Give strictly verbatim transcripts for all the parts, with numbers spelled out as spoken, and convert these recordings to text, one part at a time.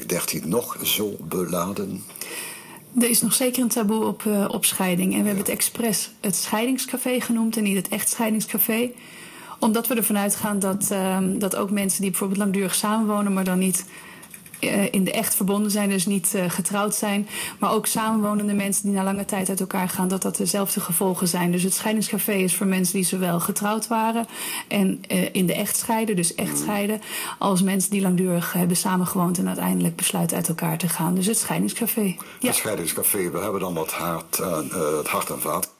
dertien nog zo beladen? Er is nog zeker een taboe op, uh, op scheiding. En we ja. hebben het expres het scheidingscafé genoemd en niet het echtscheidingscafé. Omdat we ervan uitgaan dat, uh, dat ook mensen die bijvoorbeeld langdurig samenwonen, maar dan niet uh, in de echt verbonden zijn, dus niet uh, getrouwd zijn. Maar ook samenwonende mensen die na lange tijd uit elkaar gaan, dat dat dezelfde gevolgen zijn. Dus het scheidingscafé is voor mensen die zowel getrouwd waren en uh, in de echt scheiden, dus echt scheiden, als mensen die langdurig hebben samengewoond en uiteindelijk besluiten uit elkaar te gaan. Dus het scheidingscafé. Ja. Het scheidingscafé, we hebben dan wat hart, uh, uh, het hart en vaat.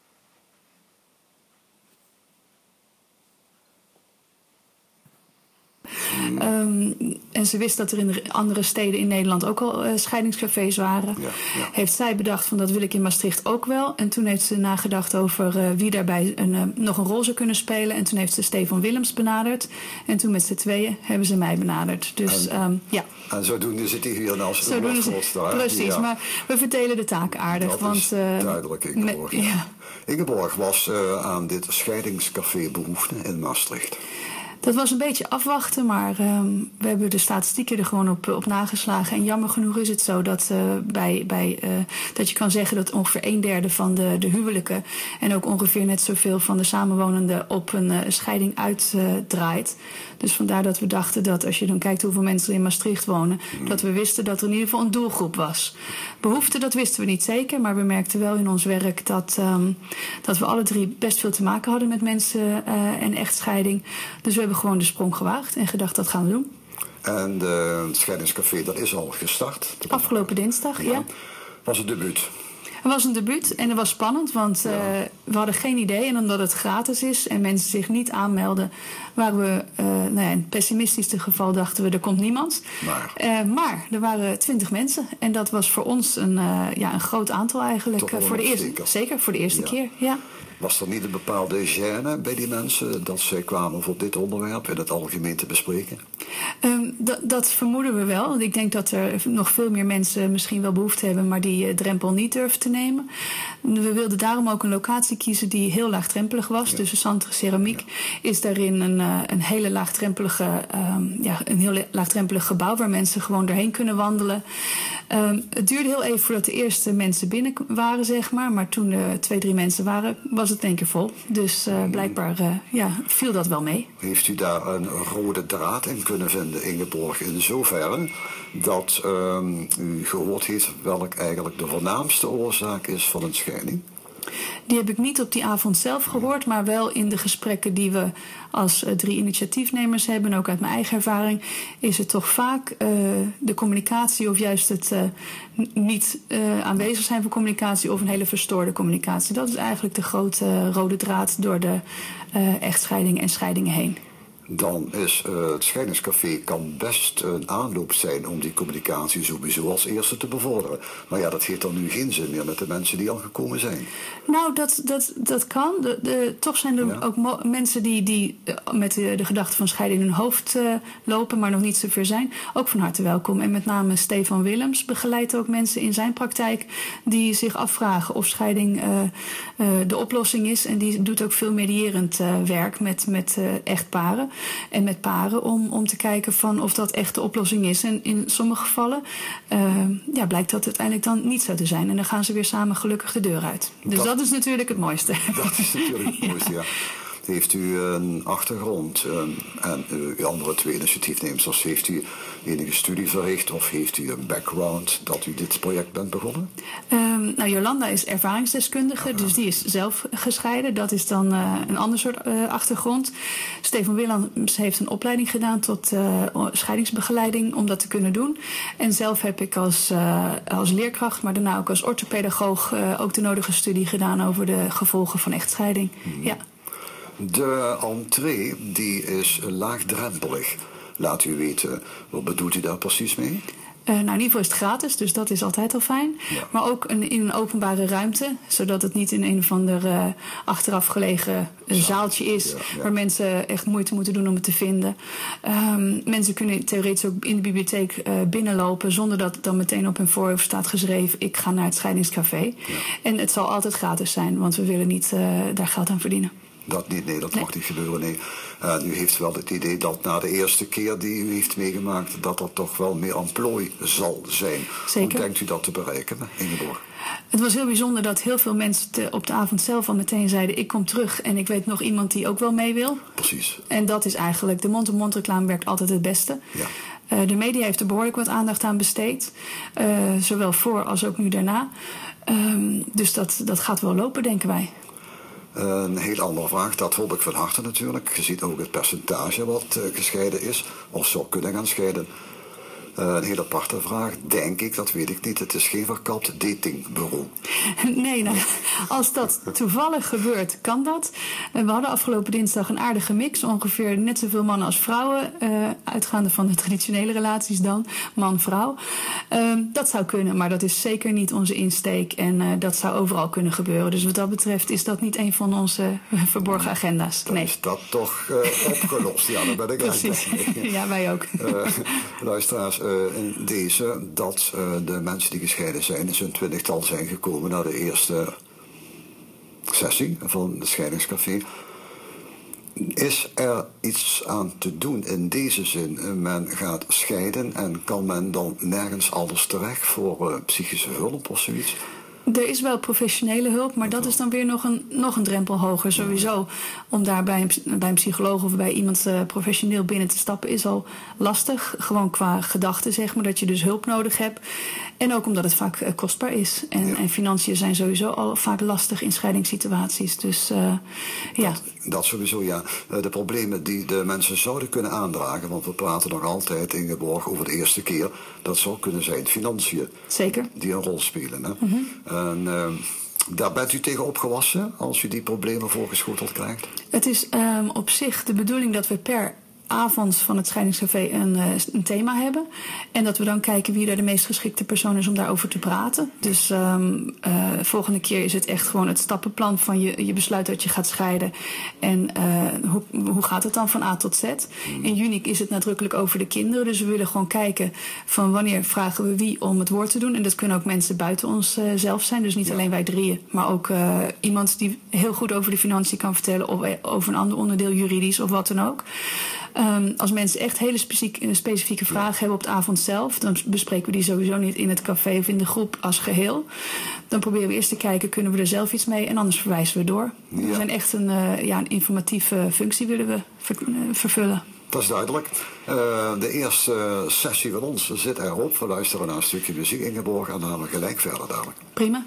Um, en ze wist dat er in de andere steden in Nederland ook al uh, scheidingscafés waren. Ja, ja. Heeft zij bedacht van dat wil ik in Maastricht ook wel. En toen heeft ze nagedacht over uh, wie daarbij een, uh, nog een rol zou kunnen spelen. En toen heeft ze Stefan Willems benaderd. En toen met z'n tweeën hebben ze mij benaderd. Dus en, um, ja. En zodoende zit hij hier als een rotvolster. Precies, ja. Maar we verdelen de taken aardig. Dat want, is uh, duidelijk, Ingeborg. Me, ja. Ingeborg was uh, aan dit scheidingscafé behoefte in Maastricht. Dat was een beetje afwachten, maar um, we hebben de statistieken er gewoon op, op nageslagen. En jammer genoeg is het zo dat, uh, bij, bij, uh, dat je kan zeggen dat ongeveer een derde van de, de huwelijken en ook ongeveer net zoveel van de samenwonenden op een uh, scheiding uitdraait. Uh, dus vandaar dat we dachten dat als je dan kijkt hoeveel mensen er in Maastricht wonen, mm. dat we wisten dat er in ieder geval een doelgroep was. Behoefte, dat wisten we niet zeker, maar we merkten wel in ons werk dat, um, dat we alle drie best veel te maken hadden met mensen uh, en echtscheiding. Dus we hebben gewoon de sprong gewaagd en gedacht dat gaan we doen. En uh, het scheidingscafé, dat is al gestart? Afgelopen dinsdag, ja. ja. Was het debuut? Het was een debuut en het was spannend, want uh, ja. we hadden geen idee. En omdat het gratis is en mensen zich niet aanmelden, waren we, uh, nou ja, in het pessimistischste geval dachten we, er komt niemand. Maar, uh, maar er waren twintig mensen en dat was voor ons een, uh, ja, een groot aantal eigenlijk. Uh, voor de eerste, zeker. zeker, voor de eerste ja. keer, ja. Was er niet een bepaalde gêne bij die mensen dat zij kwamen voor dit onderwerp in het algemeen te bespreken? Um, dat, dat vermoeden we wel. Want ik denk dat er nog veel meer mensen misschien wel behoefte hebben, maar die uh, drempel niet durven te nemen. We wilden daarom ook een locatie kiezen die heel laagdrempelig was. Ja. Dus de Centre Ceramiek ja. is daarin een, uh, een hele laagdrempelige, um, ja, een heel laagdrempelig gebouw waar mensen gewoon doorheen kunnen wandelen. Um, het duurde heel even voordat de eerste mensen binnen waren, zeg maar. Maar toen er twee, drie mensen waren, was het in één keer vol. Dus uh, blijkbaar uh, ja, viel dat wel mee. Heeft u daar een rode draad in kunnen vinden, Ingeborg, in zoverre dat um, u gehoord heeft welk eigenlijk de voornaamste oorzaak is van een scheiding? Die heb ik niet op die avond zelf gehoord, maar wel in de gesprekken die we als uh, drie initiatiefnemers hebben. En ook uit mijn eigen ervaring is het toch vaak uh, de communicatie of juist het uh, niet uh, aanwezig zijn van communicatie of een hele verstoorde communicatie. Dat is eigenlijk de grote uh, rode draad door de uh, echtscheidingen en scheidingen heen. Dan is uh, het scheidingscafé kan best een aanloop zijn om die communicatie sowieso als eerste te bevorderen. Maar ja, dat heeft dan nu geen zin meer met de mensen die al gekomen zijn. Nou, dat, dat, dat kan. De, de, toch zijn er ja. ook mo- mensen die, die met de, de gedachte van scheiden in hun hoofd uh, lopen, maar nog niet zover zijn. Ook van harte welkom. En met name Stefan Willems begeleidt ook mensen in zijn praktijk die zich afvragen of scheiding uh, uh, de oplossing is. En die doet ook veel medierend uh, werk met, met uh, echtparen. En met paren om, om te kijken van of dat echt de oplossing is. En in sommige gevallen uh, ja, blijkt dat uiteindelijk dan niet zo te zijn. En dan gaan ze weer samen gelukkig de deur uit. Dus dat, dat is natuurlijk het mooiste. Dat is natuurlijk het mooiste, ja. ja. Heeft u een achtergrond um, en uh, uw andere twee initiatiefnemers, heeft u enige studie verricht of heeft u een background dat u dit project bent begonnen? Um, nou, Jolanda is ervaringsdeskundige, ja, ja. dus die is zelf gescheiden. Dat is dan uh, een ander soort uh, achtergrond. Stefan Willems heeft een opleiding gedaan tot uh, scheidingsbegeleiding om dat te kunnen doen. En zelf heb ik als, uh, als leerkracht, maar daarna ook als orthopedagoog uh, ook de nodige studie gedaan over de gevolgen van echtscheiding. Hmm. Ja. De entree die is laagdrempelig. Laat u weten, wat bedoelt u daar precies mee? Uh, nou, in ieder geval is het gratis, dus dat is altijd al fijn. Ja. Maar ook een, in een openbare ruimte, zodat het niet in een of ander uh, achteraf gelegen uh, zaaltje is, ja, ja. waar mensen echt moeite moeten doen om het te vinden. Um, mensen kunnen theoretisch ook in de bibliotheek uh, binnenlopen zonder dat dan meteen op hun voorhoofd staat geschreven: ik ga naar het scheidingscafé. Ja. En het zal altijd gratis zijn, want we willen niet uh, daar geld aan verdienen. Dat niet, nee, dat Nee. mag niet gebeuren, nee. En u heeft wel het idee dat na de eerste keer die u heeft meegemaakt, dat er toch wel meer amplooi zal zijn. Zeker. Hoe denkt u dat te bereiken, Ingeborg? Het was heel bijzonder dat heel veel mensen te- op de avond zelf al meteen zeiden: ik kom terug en ik weet nog iemand die ook wel mee wil. Precies. En dat is eigenlijk, de mond-op-mond reclame werkt altijd het beste. Ja. Uh, de media heeft er behoorlijk wat aandacht aan besteed. Uh, zowel voor als ook nu daarna. Um, dus dat, dat gaat wel lopen, denken wij. Een heel andere vraag, dat hoop ik van harte natuurlijk. Je ziet ook het percentage wat uh, gescheiden is, of zou kunnen gaan scheiden. Uh, een heel aparte vraag, denk ik, dat weet ik niet. Het is geen verkapt datingbureau. Nee, nou, als dat toevallig gebeurt, kan dat. Uh, we hadden afgelopen dinsdag een aardige mix. Ongeveer net zoveel mannen als vrouwen. Uh, uitgaande van de traditionele relaties dan. Man-vrouw. Uh, dat zou kunnen, maar dat is zeker niet onze insteek. En uh, dat zou overal kunnen gebeuren. Dus wat dat betreft is dat niet een van onze uh, verborgen agenda's. Dan nee. is dat toch uh, opgelost. Ja, dan ben ik Precies. eigenlijk. Ja, wij ook. Uh, luisteraars, uh, in deze dat uh, de mensen die gescheiden zijn in zo'n twintigtal zijn gekomen naar de eerste sessie van het scheidingscafé. Is er iets aan te doen in deze zin? Men gaat scheiden en kan men dan nergens anders terecht voor uh, psychische hulp of zoiets? Er is wel professionele hulp, maar dat is dan weer nog een, nog een drempel hoger. Sowieso om daar bij een, bij een psycholoog of bij iemand uh, professioneel binnen te stappen is al lastig. Gewoon qua gedachten, zeg maar, dat je dus hulp nodig hebt. En ook omdat het vaak uh, kostbaar is. En, ja. en financiën zijn sowieso al vaak lastig in scheidingssituaties. Dus uh, ja. Dat, dat sowieso, ja. Uh, de problemen die de mensen zouden kunnen aandragen, want we praten nog altijd, Ingeborg, over de eerste keer. Dat zou kunnen zijn financiën. Zeker. Die een rol spelen, hè. Mm-hmm. En uh, daar bent u tegen opgewassen als u die problemen voorgeschoteld krijgt? Het is um, op zich de bedoeling dat we per avond van het scheidingscafé een, uh, een thema hebben. En dat we dan kijken wie daar de meest geschikte persoon is om daarover te praten. Dus um, uh, volgende keer is het echt gewoon het stappenplan van je, je besluit dat je gaat scheiden. En uh, hoe, hoe gaat het dan van A tot Z? Mm. In juni is het nadrukkelijk over de kinderen. Dus we willen gewoon kijken van wanneer vragen we wie om het woord te doen. En dat kunnen ook mensen buiten ons uh, zelf zijn. Dus niet ja. alleen wij drieën. Maar ook uh, iemand die heel goed over de financiën kan vertellen. Of over een ander onderdeel, juridisch of wat dan ook. Um, als mensen echt hele specifieke, specifieke vragen hebben op de avond zelf, dan bespreken we die sowieso niet in het café of in de groep als geheel. Dan proberen we eerst te kijken, kunnen we er zelf iets mee en anders verwijzen we door. Ja. We zijn echt een, uh, ja, een informatieve functie willen we ver, uh, vervullen. Dat is duidelijk. Uh, de eerste sessie van ons zit erop. We luisteren naar een stukje muziek, Ingeborg, en dan gaan we gelijk verder dadelijk. Prima.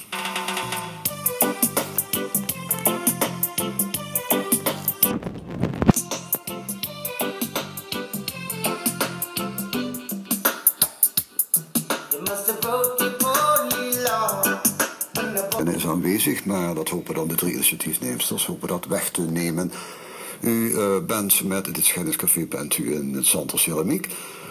En is aanwezig, maar dat hopen dan de drie initiatiefnemers hopen dat weg te nemen. U uh, bent met dit scheidingscafé bent u in het Santos Ceramiek.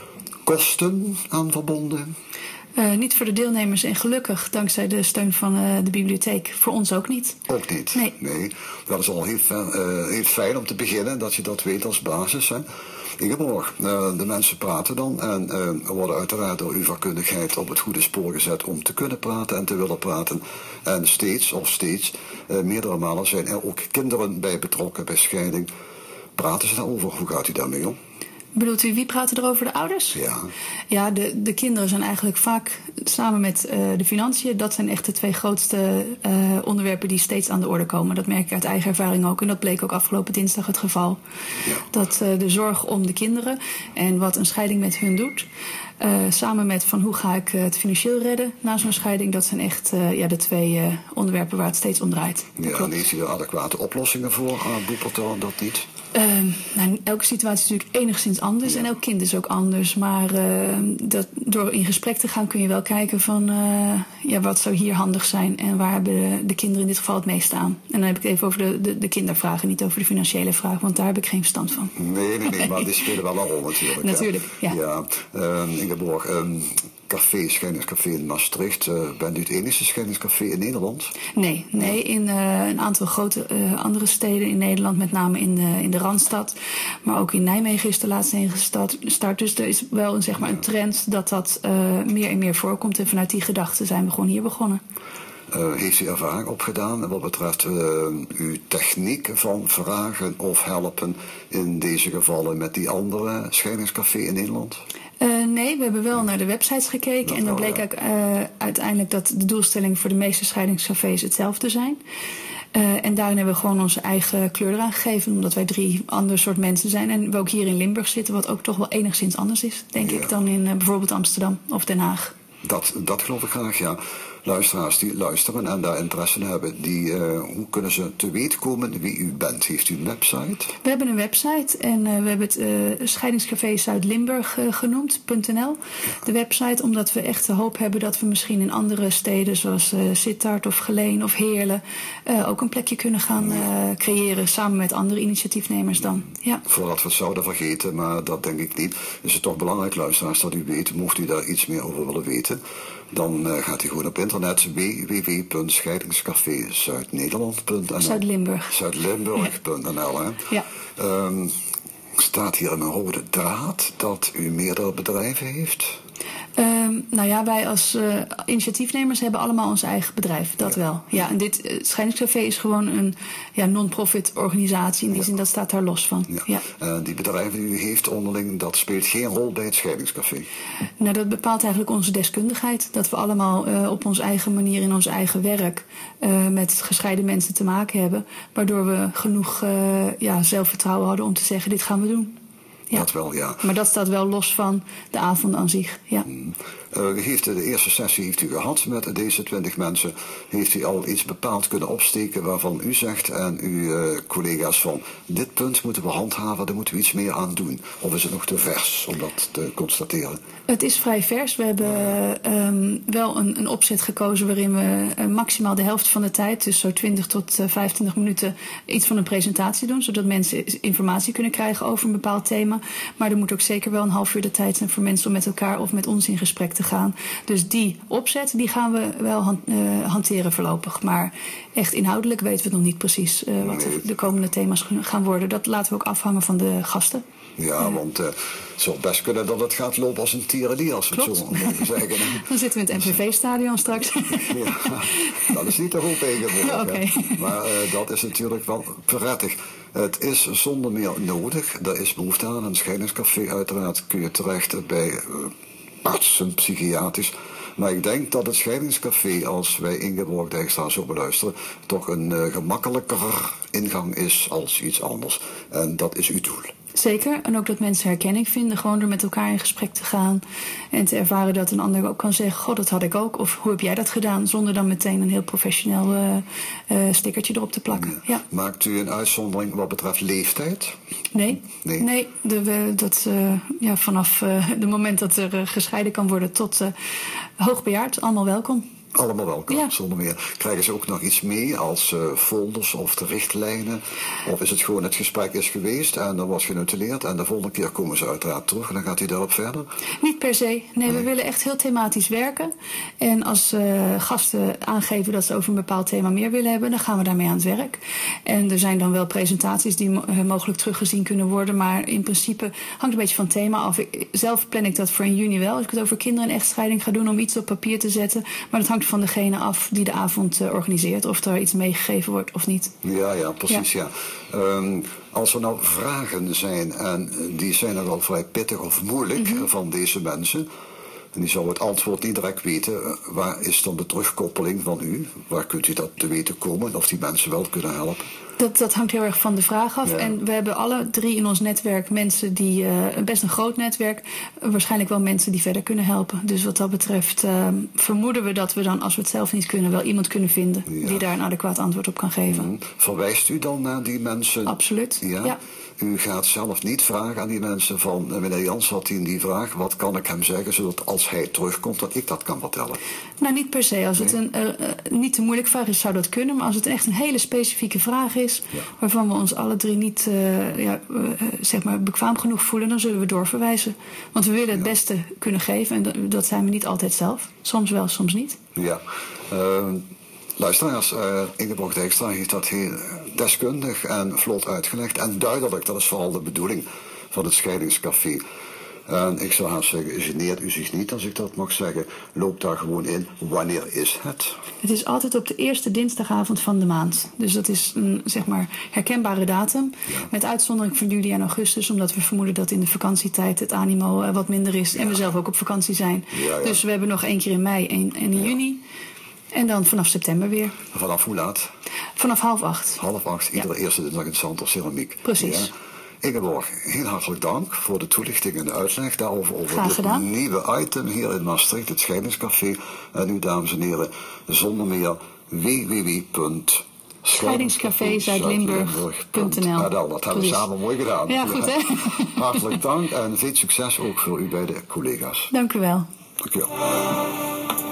Kosten aan verbonden? Uh, niet voor de deelnemers en gelukkig, dankzij de steun van uh, de bibliotheek, voor ons ook niet. Ook niet? Nee. nee. Dat is al heel fijn, uh, heel fijn om te beginnen, dat je dat weet als basis. Hè? Ingeborg, uh, de mensen praten dan en uh, worden uiteraard door uw vakkundigheid op het goede spoor gezet om te kunnen praten en te willen praten. En steeds of steeds, uh, meerdere malen zijn er ook kinderen bij betrokken bij scheiding. Praten ze daarover? Hoe gaat u daarmee om? Bedoelt u, wie praten er over, de ouders? Ja. Ja, de, de kinderen zijn eigenlijk vaak samen met uh, de financiën. Dat zijn echt de twee grootste uh, onderwerpen die steeds aan de orde komen. Dat merk ik uit eigen ervaring ook. En dat bleek ook afgelopen dinsdag het geval. Ja. Dat uh, de zorg om de kinderen en wat een scheiding met hun doet. Uh, samen met van hoe ga ik uh, het financieel redden na zo'n scheiding. Dat zijn echt uh, ja, de twee uh, onderwerpen waar het steeds om draait. Ja, en is er adequate oplossingen voor? Boepert dan dat niet? Uh, nou, elke situatie is natuurlijk enigszins anders ja. en elk kind is ook anders. Maar uh, dat, door in gesprek te gaan kun je wel kijken van uh, ja, wat zou hier handig zijn en waar hebben de, de kinderen in dit geval het meest aan. En dan heb ik het even over de, de, de kindervragen, niet over de financiële vraag, want daar heb ik geen verstand van. Nee, nee, nee, maar die spelen wel een rol natuurlijk. Natuurlijk, ja. ja. ja uh, Ingeborg, um, café, scheidingscafé in Maastricht. Uh, bent u het enige scheidingscafé in Nederland? Nee, nee in uh, een aantal grote uh, andere steden in Nederland, met name in de, in de Randstad. Maar ook in Nijmegen is de laatste heen gestart. Dus er is wel een, zeg maar, een trend dat dat uh, meer en meer voorkomt. En vanuit die gedachte zijn we gewoon hier begonnen. Uh, heeft u ervaring opgedaan wat betreft uh, uw techniek van vragen of helpen in deze gevallen met die andere scheidingscafé in Nederland? Uh, nee, we hebben wel naar de websites gekeken. Dat en dan bleek ja. uh, uiteindelijk dat de doelstelling voor de meeste scheidingscafés hetzelfde zijn. Uh, en daarin hebben we gewoon onze eigen kleur eraan gegeven. Omdat wij drie ander soort mensen zijn. En we ook hier in Limburg zitten. Wat ook toch wel enigszins anders is, denk ja. ik, dan in uh, bijvoorbeeld Amsterdam of Den Haag. Dat, dat geloof ik graag, ja. Luisteraars die luisteren en daar interesse in hebben, die, uh, hoe kunnen ze te weten komen wie u bent? Heeft u een website? We hebben een website en uh, we hebben het uh, Scheidingscafé Zuid-Limburg uh, genoemd, .nl. De website, omdat we echt de hoop hebben dat we misschien in andere steden zoals uh, Sittard of Geleen of Heerlen uh, ook een plekje kunnen gaan uh, creëren samen met andere initiatiefnemers dan. Ja. Voordat we het zouden vergeten, maar dat denk ik niet, is het toch belangrijk, luisteraars, dat u weet, mocht u daar iets meer over willen weten, dan uh, gaat u gewoon op internet w w w punt scheidingscafé zuid nederland punt n l Zuid-Limburg. Zuid-Limburg punt n l, hè? Ja. Um, staat hier een rode draad dat u meerdere bedrijven heeft? Um, nou ja, wij als uh, initiatiefnemers hebben allemaal ons eigen bedrijf, dat ja. wel. Ja, en dit uh, Scheidingscafé is gewoon een ja, non-profit organisatie. In die ja. zin, dat staat daar los van. Ja. Ja. Uh, die bedrijven die u heeft onderling, dat speelt geen rol bij het Scheidingscafé? Nou, dat bepaalt eigenlijk onze deskundigheid. Dat we allemaal uh, op onze eigen manier in ons eigen werk uh, met gescheiden mensen te maken hebben. Waardoor we genoeg uh, ja, zelfvertrouwen hadden om te zeggen, dit gaan we doen. Ja. Dat wel, ja. Maar dat staat wel los van de avond aan zich, ja. Hmm. Uh, heeft de eerste sessie heeft u gehad met deze twintig mensen. Heeft u al iets bepaald kunnen opsteken waarvan u zegt en uw uh, collega's van dit punt moeten we handhaven, daar moeten we iets meer aan doen? Of is het nog te vers om dat te constateren? Het is vrij vers. We hebben uh, um, wel een, een opzet gekozen waarin we uh, maximaal de helft van de tijd, dus zo twintig tot vijfentwintig minuten, iets van een presentatie doen, zodat mensen informatie kunnen krijgen over een bepaald thema. Maar er moet ook zeker wel een half uur de tijd zijn voor mensen om met elkaar of met ons in gesprek te gaan. Dus die opzet, die gaan we wel han, uh, hanteren voorlopig. Maar echt inhoudelijk weten we nog niet precies uh, wat de, de komende thema's gaan worden. Dat laten we ook afhangen van de gasten. Ja, uh, want uh, het zou best kunnen dat het gaat lopen als een tierenlier, als we klopt. het zo mogen zeggen. Dan zitten we in het M V V-stadion straks. Ja, dat is niet te goed tegenwoordig. Okay. Maar uh, dat is natuurlijk wel prettig. Het is zonder meer nodig. Er is behoefte aan een scheidingscafé. Uiteraard kun je terecht bij uh, artsen, psychiatrisch. Maar ik denk dat het scheidingscafé, als wij Ingeborg Dijkstra zo beluisteren, toch een uh, gemakkelijker ingang is als iets anders. En dat is uw doel. Zeker, en ook dat mensen herkenning vinden, gewoon door met elkaar in gesprek te gaan en te ervaren dat een ander ook kan zeggen, goh, dat had ik ook, of hoe heb jij dat gedaan, zonder dan meteen een heel professioneel uh, uh, stickertje erop te plakken. Ja. Ja. Maakt u een uitzondering wat betreft leeftijd? Nee, nee, nee de, we, dat, uh, ja, vanaf uh, het moment dat er uh, gescheiden kan worden tot uh, hoogbejaard, allemaal welkom. Allemaal welkom, ja. Zonder meer. Krijgen ze ook nog iets mee als uh, folders of de richtlijnen? Of is het gewoon het gesprek is geweest en dan was genotuleerd en de volgende keer komen ze uiteraard terug en dan gaat u daarop verder? Niet per se. Nee, nee. We willen echt heel thematisch werken. En als uh, gasten aangeven dat ze over een bepaald thema meer willen hebben, dan gaan we daarmee aan het werk. En er zijn dan wel presentaties die mo- mogelijk teruggezien kunnen worden, maar in principe hangt een beetje van het thema af. Ik, zelf plan ik dat voor in juni wel, als ik het over kinderen en echtscheiding ga doen, om iets op papier te zetten. Maar dat hangt van degene af die de avond uh, organiseert, of er iets meegegeven wordt of niet. Ja, ja, precies, ja. ja. Um, als er nou vragen zijn, en die zijn er al vrij pittig of moeilijk mm-hmm. van deze mensen, en die zou het antwoord niet direct weten, waar is dan de terugkoppeling van u? Waar kunt u dat te weten komen, of die mensen wel kunnen helpen? Dat, dat hangt heel erg van de vraag af. Ja. En we hebben alle drie in ons netwerk mensen die, uh, best een groot netwerk, waarschijnlijk wel mensen die verder kunnen helpen. Dus wat dat betreft uh, vermoeden we dat we dan, als we het zelf niet kunnen, wel iemand kunnen vinden ja. die daar een adequaat antwoord op kan geven. Mm-hmm. Verwijst u dan naar die mensen? Absoluut, ja. ja. U gaat zelf niet vragen aan die mensen van, meneer Jans had die, die vraag, wat kan ik hem zeggen, zodat als hij terugkomt, dat ik dat kan vertellen? Nou, niet per se. Als nee. het een uh, uh, niet te moeilijk vraag is, zou dat kunnen. Maar als het echt een hele specifieke vraag is, ja. waarvan we ons alle drie niet uh, ja, uh, zeg maar bekwaam genoeg voelen, dan zullen we doorverwijzen. Want we willen het ja. beste kunnen geven en dat, dat zijn we niet altijd zelf. Soms wel, soms niet. Ja. Uh, Luisteraars, uh, Ingeborg Dijkstra heeft dat heel deskundig en vlot uitgelegd. En duidelijk, dat is vooral de bedoeling van het Scheidingscafé. En ik zou haast zeggen, geneert u zich niet als ik dat mag zeggen. Loop daar gewoon in. Wanneer is het? Het is altijd op de eerste dinsdagavond van de maand. Dus dat is een zeg maar herkenbare datum. Ja. Met uitzondering van juli en augustus. Omdat we vermoeden dat in de vakantietijd het animo uh, wat minder is. Ja. En we zelf ook op vakantie zijn. Ja, ja. Dus we hebben nog één keer in mei en in ja. juni. En dan vanaf september weer. Vanaf hoe laat? Vanaf half acht. Half acht, iedere ja. eerste dinsdag in Santos Ceramiek. Precies. Ja. Ingeborg, heel hartelijk dank voor de toelichting en de uitleg daarover over Graag dit gedaan. nieuwe item hier in Maastricht, het Scheidingscafé. En u, dames en heren, zonder meer w w w punt scheidingscafé zuidlimburg punt n l. Dat hebben Precies. we samen mooi gedaan. Ja, goed hè? Hartelijk dank en veel succes ook voor u bij de collega's. Dank u wel. Dank u wel.